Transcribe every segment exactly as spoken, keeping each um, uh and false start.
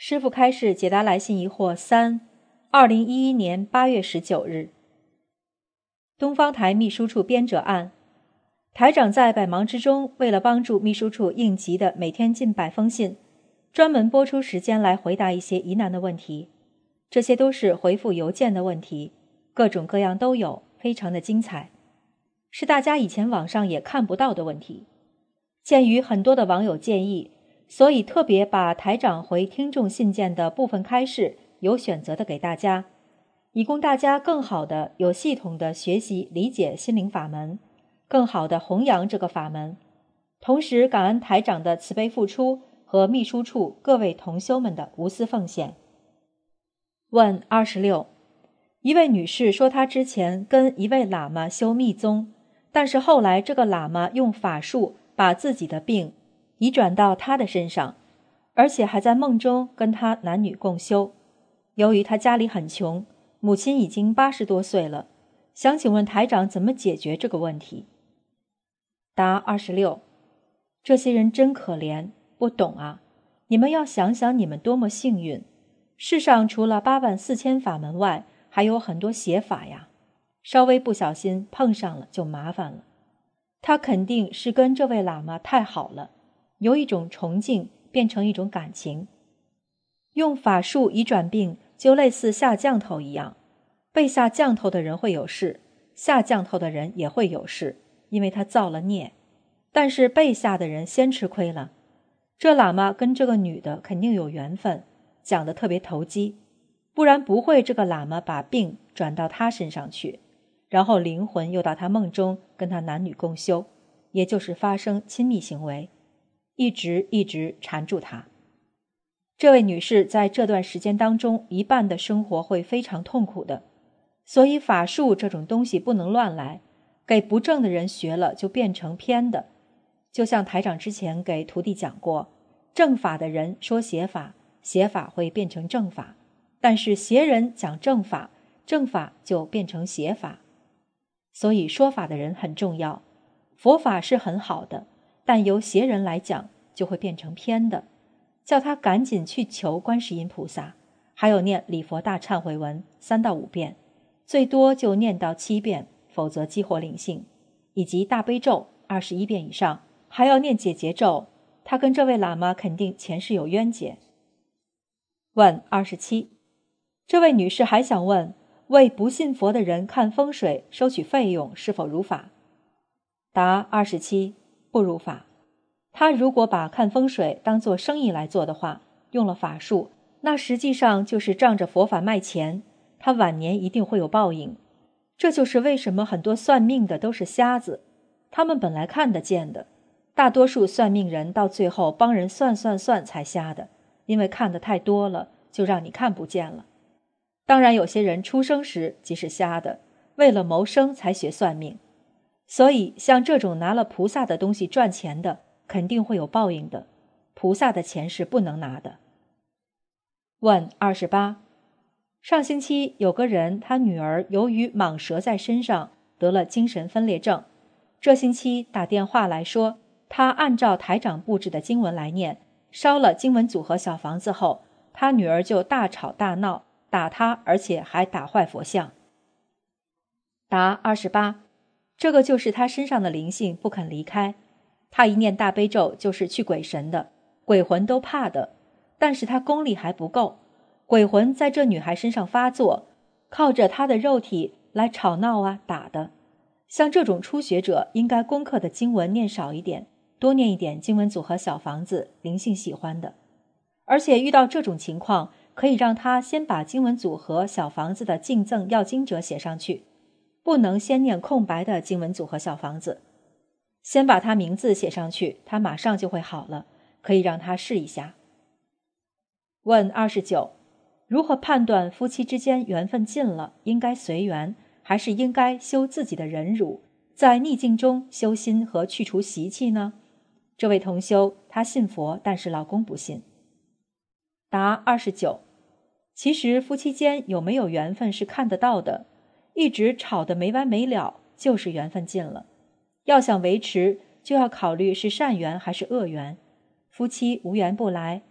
师父开示解答来信疑惑三，二零一一年八月十九日。东方台秘书处编者案，台长在百忙之中，为了帮助秘书处应急的每天近百封信，专门拨出时间来回答一些疑难的问题。这些都是回复邮件的问题，各种各样都有，非常的精彩，是大家以前网上也看不到的问题。鉴于很多的网友建议，所以特别把台长回听众信件的部分开示有选择的给大家，以供大家更好的有系统的学习理解心灵法门，更好的弘扬这个法门。同时感恩台长的慈悲付出和秘书处各位同修们的无私奉献。问二十六，一位女士说她之前跟一位喇嘛修密宗，但是后来这个喇嘛用法术把自己的病移转到她的身上，而且还在梦中跟她男女共修。由于她家里很穷，母亲已经八十多岁了，想请问台长怎么解决这个问题。答二十六，这些人真可怜，不懂啊！你们要想想你们多么幸运，世上除了八万四千法门外，还有很多邪法呀，稍微不小心碰上了就麻烦了。他肯定是跟这位喇嘛太好了，由一种崇敬变成一种感情。用法术移转病就类似下降头一样，被下降头的人会有事，下降头的人也会有事，因为他造了孽。但是被下的人先吃亏了。这喇嘛跟这个女的肯定有缘分，讲得特别投机，不然不会这个喇嘛把病转到他身上去，然后灵魂又到他梦中跟他男女共修，也就是发生亲密行为，一直一直缠住他。这位女士在这段时间当中，一半的生活会非常痛苦的。所以法术这种东西不能乱来，给不正的人学了就变成偏的。就像台长之前给徒弟讲过，正法的人说邪法，邪法会变成正法，但是邪人讲正法，正法就变成邪法。所以说法的人很重要，佛法是很好的，但由邪人来讲就会变成偏的，叫他赶紧去求观世音菩萨，还有念礼佛大忏悔文三到五遍，最多就念到七遍，否则激活灵性，以及大悲咒二十一遍以上，还要念解结咒。他跟这位喇嘛肯定前世有冤结。问二十七，这位女士还想问，为不信佛的人看风水收取费用是否如法？答二十七，不如法。他如果把看风水当作生意来做的话，用了法术，那实际上就是仗着佛法卖钱，他晚年一定会有报应。这就是为什么很多算命的都是瞎子，他们本来看得见的，大多数算命人到最后帮人算算算才瞎的，因为看得太多了，就让你看不见了。当然有些人出生时即是瞎的，为了谋生才学算命。所以像这种拿了菩萨的东西赚钱的，肯定会有报应的，菩萨的钱是不能拿的。问二十八，上星期有个人他女儿由于蟒蛇在身上得了精神分裂症，这星期打电话来说，他按照台长布置的经文来念，烧了经文组合小房子后，他女儿就大吵大闹，打他，而且还打坏佛像。答二十八，这个就是他身上的灵性不肯离开，他一念大悲咒就是去鬼神的，鬼魂都怕的，但是他功力还不够，鬼魂在这女孩身上发作，靠着他的肉体来吵闹啊打的。像这种初学者应该功课的经文念少一点，多念一点经文组合小房子，灵性喜欢的。而且遇到这种情况，可以让他先把经文组合小房子的敬赠要经者写上去，不能先念空白的经文组合小房子，先把他名字写上去，他马上就会好了，可以让他试一下。问二十九，如何判断夫妻之间缘分尽了，应该随缘，还是应该修自己的忍辱，在逆境中修心和去除习气呢？这位同修她信佛，但是老公不信。答二十九，其实夫妻间有没有缘分是看得到的，一直吵得没完没了，就是缘分尽了。要想维持，就要考虑是善缘还是恶缘。夫妻无缘不来，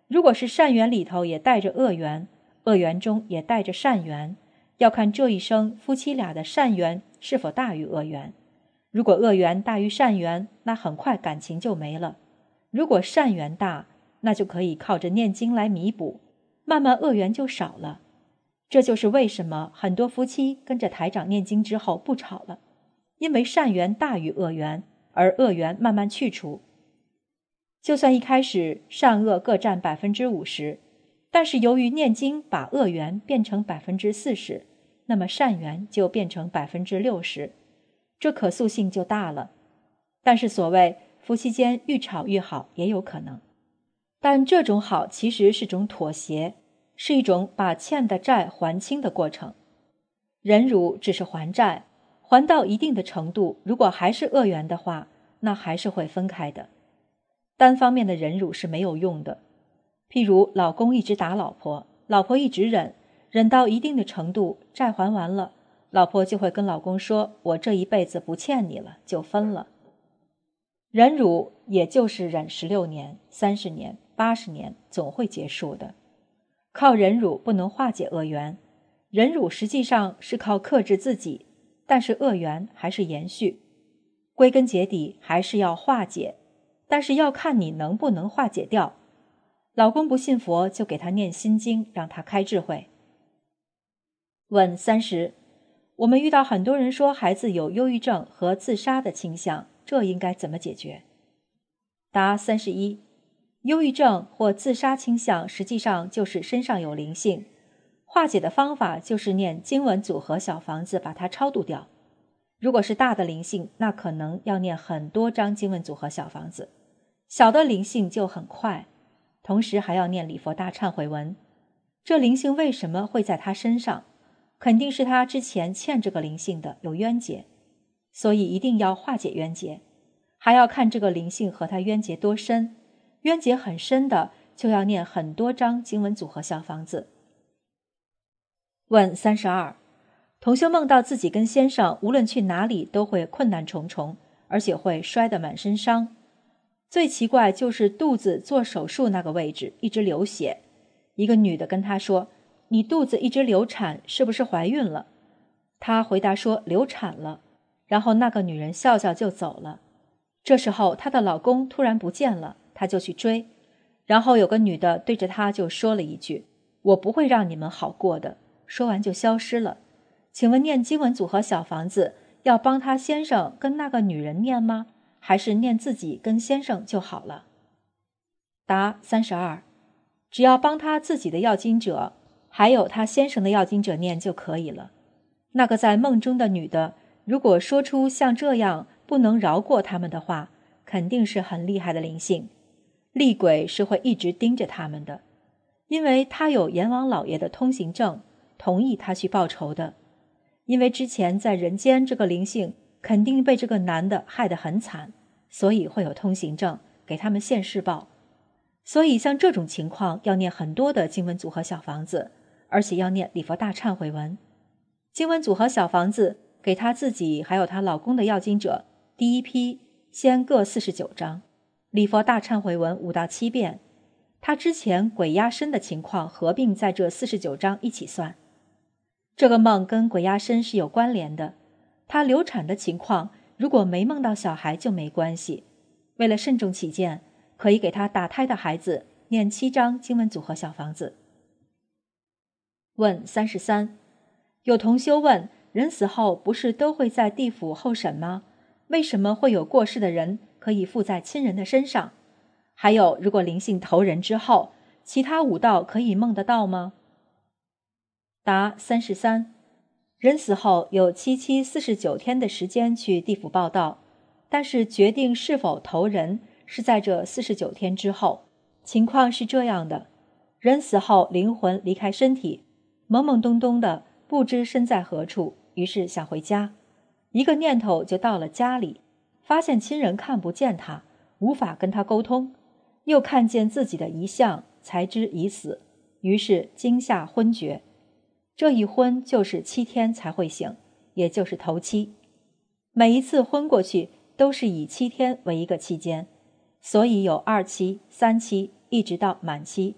如果是善缘里头也带着恶缘，恶缘中也带着善缘，要看这一生夫妻俩的善缘是否大于恶缘。如果恶缘大于善缘，那很快感情就没了；如果善缘大，那就可以靠着念经来弥补，慢慢恶缘就少了。这就是为什么很多夫妻跟着台长念经之后不吵了，因为善缘大于恶缘，而恶缘慢慢去除。就算一开始善恶各占百分之五十，但是由于念经把恶缘变成百分之四十，那么善缘就变成百分之六十，这可塑性就大了。但是所谓夫妻间愈吵愈好也有可能，但这种好其实是种妥协，是一种把欠的债还清的过程。忍辱只是还债，还到一定的程度，如果还是恶缘的话，那还是会分开的。单方面的忍辱是没有用的。譬如老公一直打老婆，老婆一直忍，忍到一定的程度，债还完了，老婆就会跟老公说，我这一辈子不欠你了，就分了。忍辱也就是忍十六年、三十年、八十年，总会结束的。靠忍辱不能化解恶缘，忍辱实际上是靠克制自己，但是恶缘还是延续。归根结底还是要化解，但是要看你能不能化解掉。老公不信佛，就给他念心经，让他开智慧。问三十，我们遇到很多人说孩子有忧郁症和自杀的倾向，这应该怎么解决？答三十一，忧郁症或自杀倾向实际上就是身上有灵性，化解的方法就是念经文组合小房子把它超度掉。如果是大的灵性，那可能要念很多张经文组合小房子，小的灵性就很快，同时还要念礼佛大忏悔文。这灵性为什么会在他身上？肯定是他之前欠这个灵性的，有冤结，所以一定要化解冤结，还要看这个灵性和他冤结多深，冤结很深的就要念很多张经文组合小房子。问三十二，同修梦到自己跟先生无论去哪里都会困难重重，而且会摔得满身伤。最奇怪就是肚子做手术那个位置一直流血，一个女的跟他说，你肚子一直流产，是不是怀孕了？他回答说流产了，然后那个女人笑笑就走了。这时候她的老公突然不见了，她就去追，然后有个女的对着她就说了一句，我不会让你们好过的，说完就消失了。请问念经文组合小房子要帮他先生跟那个女人念吗？还是念自己跟先生就好了？答三十二，只要帮他自己的要经者还有他先生的要经者念就可以了。那个在梦中的女的，如果说出像这样不能饶过他们的话，肯定是很厉害的灵性，厉鬼是会一直盯着他们的，因为他有阎王老爷的通行证，同意他去报仇的。因为之前在人间这个灵性肯定被这个男的害得很惨，所以会有通行证给他们现世报。所以像这种情况要念很多的经文组合小房子，而且要念礼佛大忏悔文。经文组合小房子给她自己还有她老公的要经者，第一批先各四十九章，礼佛大忏悔文五到七遍。她之前鬼压身的情况合并在这四十九章一起算。这个梦跟鬼压身是有关联的，她流产的情况如果没梦到小孩就没关系。为了慎重起见，可以给她打胎的孩子念七章经文组合小房子。问三十三，有同修问，人死后不是都会在地府候审吗？为什么会有过世的人可以附在亲人的身上？还有，如果灵性投人之后，其他五道可以梦得到吗？答三十三，人死后有七七四十九天的时间去地府报到，但是决定是否投人是在这四十九天之后。情况是这样的，人死后灵魂离开身体，懵懵懂懂的不知身在何处，于是想回家，一个念头就到了家里，发现亲人看不见他，无法跟他沟通，又看见自己的遗像，才知已死，于是惊吓昏厥。这一昏就是七天才会醒，也就是头七。每一次昏过去都是以七天为一个期间，所以有二期、三期，一直到满期，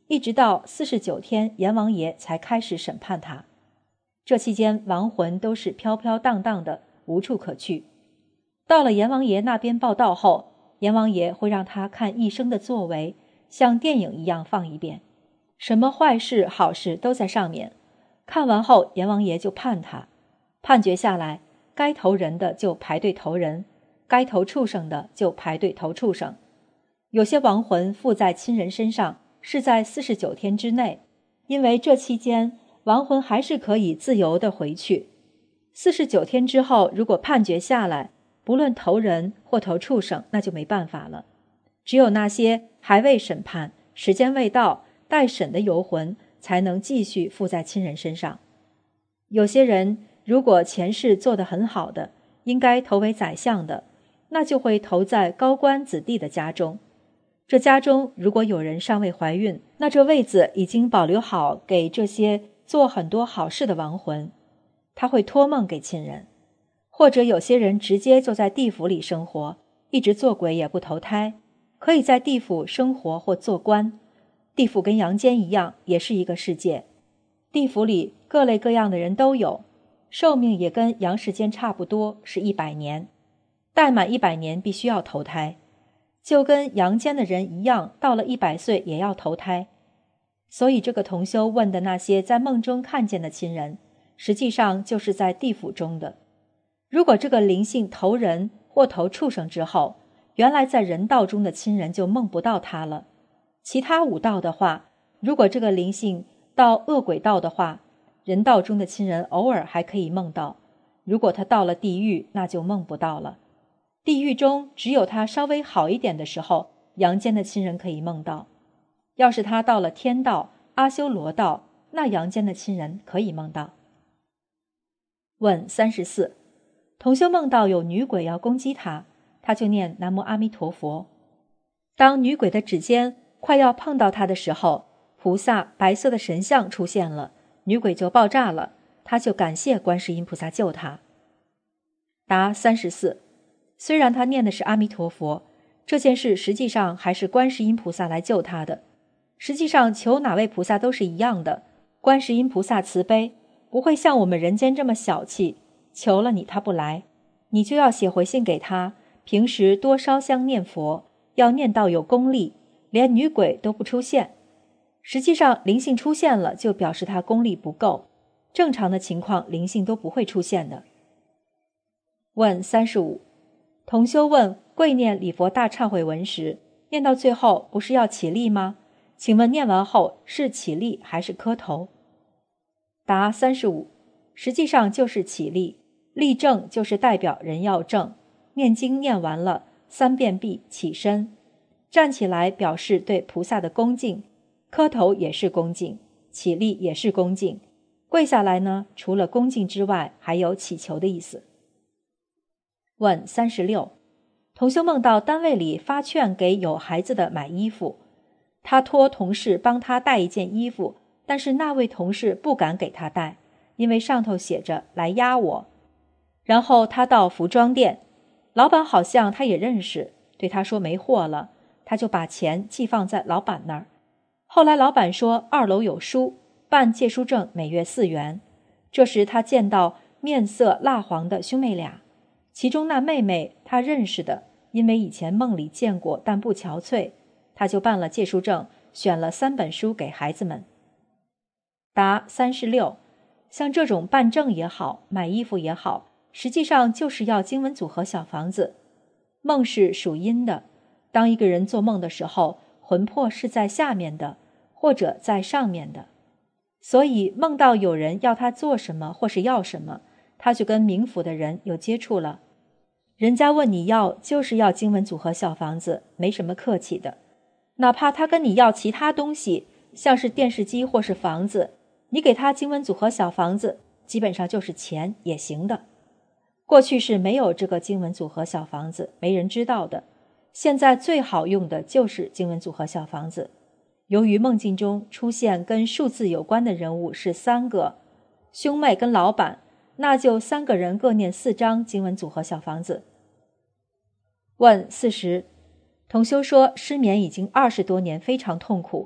一直到四十九天阎王爷才开始审判他。这期间亡魂都是飘飘荡荡的，无处可去。到了阎王爷那边报道后，阎王爷会让他看一生的作为，像电影一样放一遍，什么坏事好事都在上面。看完后阎王爷就判他，判决下来，该投人的就排队投人，该投畜生的就排队投畜生。有些亡魂附在亲人身上是在四十九天之内，因为这期间亡魂还是可以自由地回去。四十九天之后，如果判决下来，不论投人或投畜生，那就没办法了。只有那些还未审判、时间未到、待审的游魂才能继续附在亲人身上。有些人如果前世做得很好的，应该投为宰相的，那就会投在高官子弟的家中。这家中如果有人尚未怀孕，那这位子已经保留好给这些做很多好事的亡魂，他会托梦给亲人。或者有些人直接就在地府里生活，一直做鬼也不投胎，可以在地府生活或做官。地府跟阳间一样，也是一个世界。地府里各类各样的人都有，寿命也跟阳世间差不多，是一百年。待满一百年必须要投胎，就跟阳间的人一样，到了一百岁也要投胎。所以这个同修问的那些在梦中看见的亲人，实际上就是在地府中的。如果这个灵性投人或投畜生之后，原来在人道中的亲人就梦不到他了。其他五道的话，如果这个灵性到恶鬼道的话，人道中的亲人偶尔还可以梦到，如果他到了地狱，那就梦不到了。地狱中只有他稍微好一点的时候，阳间的亲人可以梦到。要是他到了天道、阿修罗道，那阳间的亲人可以梦到。问三十四，同修梦到有女鬼要攻击他，他就念南无阿弥陀佛。当女鬼的指尖快要碰到他的时候，菩萨白色的神像出现了，女鬼就爆炸了，他就感谢观世音菩萨救他。答三十四，虽然他念的是阿弥陀佛，这件事实际上还是观世音菩萨来救他的。实际上求哪位菩萨都是一样的，观世音菩萨慈悲，不会像我们人间这么小气，求了你他不来，你就要写回信给他，平时多烧香念佛，要念到有功力，连女鬼都不出现。实际上灵性出现了，就表示他功力不够，正常的情况灵性都不会出现的。问三十五，同修问跪念礼佛大忏悔文时，念到最后不是要起立吗？请问念完后是起立还是磕头？答三十五，实际上就是起立，立正就是代表人要正，念经念完了三遍毕起身，站起来表示对菩萨的恭敬，磕头也是恭敬，起立也是恭敬，跪下来呢，除了恭敬之外还有祈求的意思。问三十六，同修梦到单位里发券给有孩子的买衣服，他托同事帮他带一件衣服，但是那位同事不敢给他带，因为上头写着来压我。然后他到服装店，老板好像他也认识，对他说没货了，他就把钱寄放在老板那儿。后来老板说二楼有书，办借书证每月四元。这时他见到面色蜡黄的兄妹俩，其中那妹妹他认识的，因为以前梦里见过但不憔悴，他就办了借书证，选了三本书给孩子们。答三十六，像这种办证也好，买衣服也好，实际上就是要经文组合小房子。梦是属阴的，当一个人做梦的时候，魂魄是在下面的，或者在上面的。所以梦到有人要他做什么或是要什么，他就跟冥府的人有接触了。人家问你要，就是要经文组合小房子，没什么客气的。哪怕他跟你要其他东西，像是电视机或是房子，你给他经文组合小房子，基本上就是钱也行的。过去是没有这个经文组合小房子，没人知道的。现在最好用的就是经文组合小房子。由于梦境中出现跟数字有关的人物是三个，兄妹跟老板，那就三个人各念四张经文组合小房子。问四十，同修说失眠已经二十多年，非常痛苦，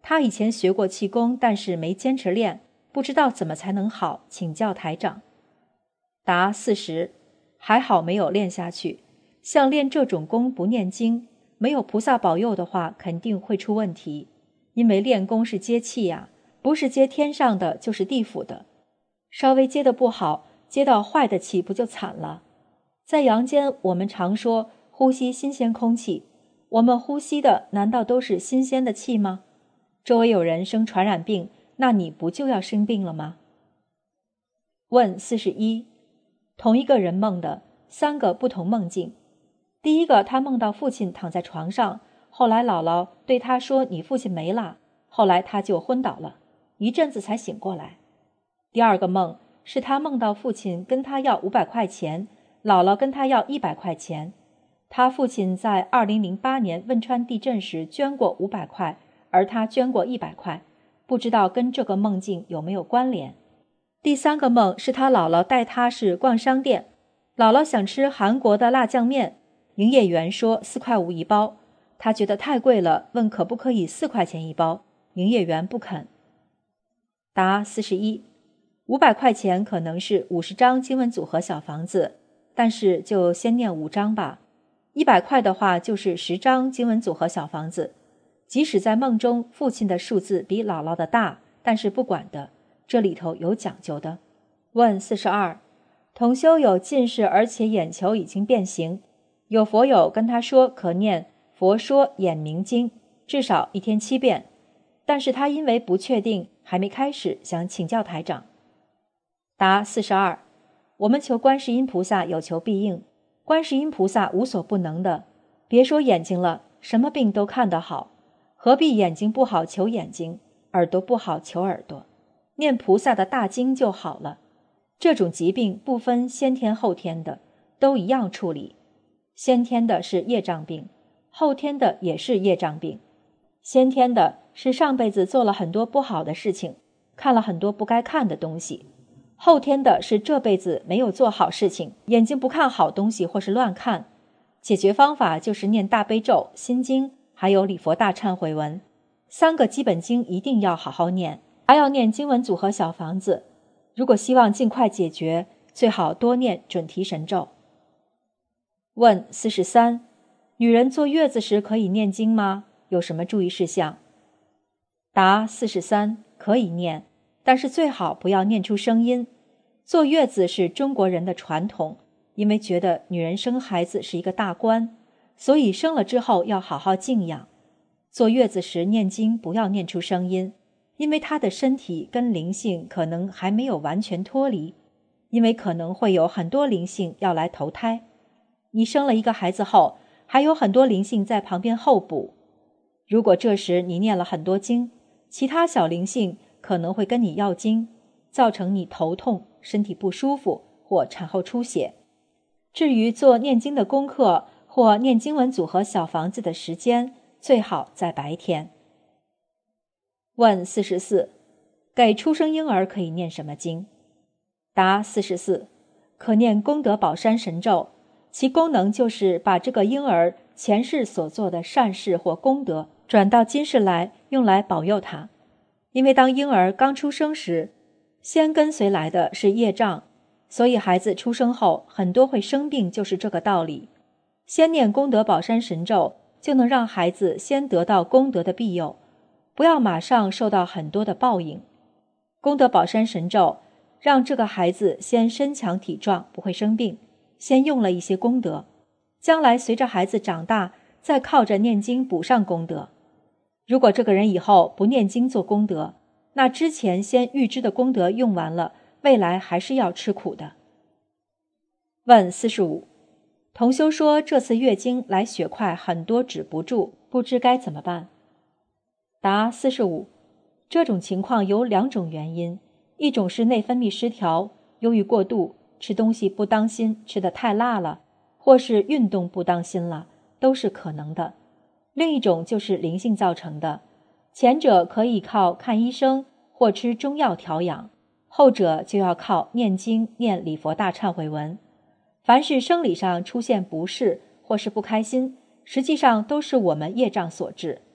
他以前学过气功，但是没坚持练，不知道怎么才能好，请教台长。答四十，还好没有练下去。像练这种功不念经，没有菩萨保佑的话，肯定会出问题。因为练功是接气呀、啊，不是接天上的就是地府的，稍微接得不好，接到坏的气不就惨了。在阳间，我们常说呼吸新鲜空气，我们呼吸的难道都是新鲜的气吗？周围有人生传染病，那你不就要生病了吗？问四十一，同一个人梦的三个不同梦境。第一个，他梦到父亲躺在床上，后来姥姥对他说你父亲没了，后来他就昏倒了，一阵子才醒过来。第二个梦是他梦到父亲跟他要五百块钱，姥姥跟他要一百块钱。他父亲在二零零八年汶川地震时捐过五百块，而他捐过一百块，不知道跟这个梦境有没有关联。第三个梦是他姥姥带他是逛商店，姥姥想吃韩国的辣酱面，营业员说四块五一包，他觉得太贵了，问可不可以四块钱一包，营业员不肯。答四十一，五百块钱可能是五十张经文组合小房子，但是就先念五张吧。一百块的话就是十张经文组合小房子。即使在梦中父亲的数字比姥姥的大，但是不管的，这里头有讲究的。问四十二，同修有近视，而且眼球已经变形，有佛友跟他说可念佛说眼明经，至少一天七遍，但是他因为不确定，还没开始，想请教台长。答四十二，我们求观世音菩萨有求必应，观世音菩萨无所不能的，别说眼睛了，什么病都看得好，何必眼睛不好求眼睛，耳朵不好求耳朵，念菩萨的大经就好了。这种疾病不分先天后天的，都一样处理。先天的是业障病，后天的也是业障病。先天的是上辈子做了很多不好的事情，看了很多不该看的东西，后天的是这辈子没有做好事情，眼睛不看好东西或是乱看。解决方法就是念大悲咒、心经，还有礼佛大忏悔文，三个基本经一定要好好念，还要念经文组合小房子。如果希望尽快解决，最好多念准提神咒。问四十三，女人坐月子时可以念经吗？有什么注意事项？答四十三，可以念，但是最好不要念出声音。坐月子是中国人的传统，因为觉得女人生孩子是一个大关，所以生了之后要好好静养。坐月子时念经不要念出声音，因为她的身体跟灵性可能还没有完全脱离，因为可能会有很多灵性要来投胎。你生了一个孩子后，还有很多灵性在旁边候补。如果这时你念了很多经，其他小灵性可能会跟你要经，造成你头痛、身体不舒服或产后出血。至于做念经的功课或念经文组合小房子的时间，最好在白天。问四十四，给出生婴儿可以念什么经？答四十四，可念功德宝山神咒，其功能就是把这个婴儿前世所做的善事或功德转到今世来，用来保佑他。因为当婴儿刚出生时，先跟随来的是业障，所以孩子出生后很多会生病，就是这个道理。先念功德宝山神咒，就能让孩子先得到功德的庇佑，不要马上受到很多的报应。功德宝山神咒让这个孩子先身强体壮，不会生病，先用了一些功德，将来随着孩子长大，再靠着念经补上功德。如果这个人以后不念经做功德，那之前先预支的功德用完了，未来还是要吃苦的。问四十五，同修说这次月经来血块很多止不住，不知该怎么办？答四十五，这种情况有两种原因，一种是内分泌失调，由于过度吃东西不当心，吃得太辣了，或是运动不当心了，都是可能的。另一种就是灵性造成的，前者可以靠看医生或吃中药调养，后者就要靠念经念礼佛大忏悔文。凡是生理上出现不适或是不开心，实际上都是我们业障所致。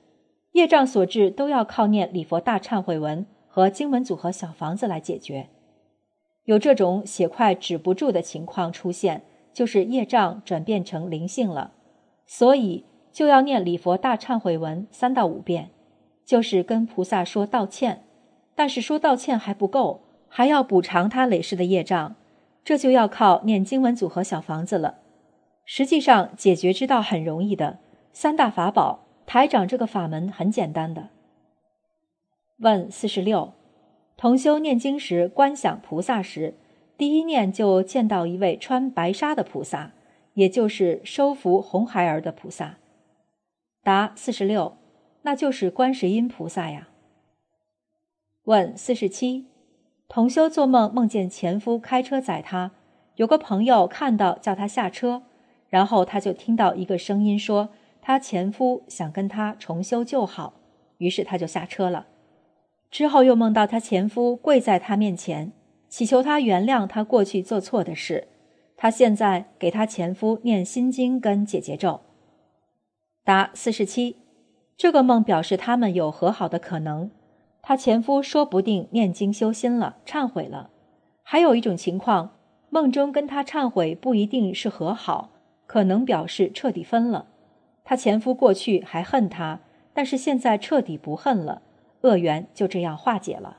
业障所致都要靠念礼佛大忏悔文和经文组合小房子来解决。有这种血块止不住的情况出现，就是业障转变成灵性了，所以就要念礼佛大忏悔文三到五遍，就是跟菩萨说道歉。但是说道歉还不够，还要补偿他累世的业障，这就要靠念经文组合小房子了。实际上解决之道很容易的，三大法宝，台长这个法门很简单的。问四十六，同修念经时观想菩萨时，第一念就见到一位穿白纱的菩萨，也就是收服红孩儿的菩萨。答四十六，那就是观世音菩萨呀。问四十七，同修做梦梦见前夫开车载他，有个朋友看到叫他下车，然后他就听到一个声音说他前夫想跟他重修旧好，于是他就下车了。之后又梦到他前夫跪在他面前，祈求他原谅他过去做错的事，他现在给他前夫念心经跟解结咒。答四十七，这个梦表示他们有和好的可能，他前夫说不定念经修心了，忏悔了。还有一种情况，梦中跟他忏悔不一定是和好，可能表示彻底分了。他前夫过去还恨他，但是现在彻底不恨了，恶缘就这样化解了。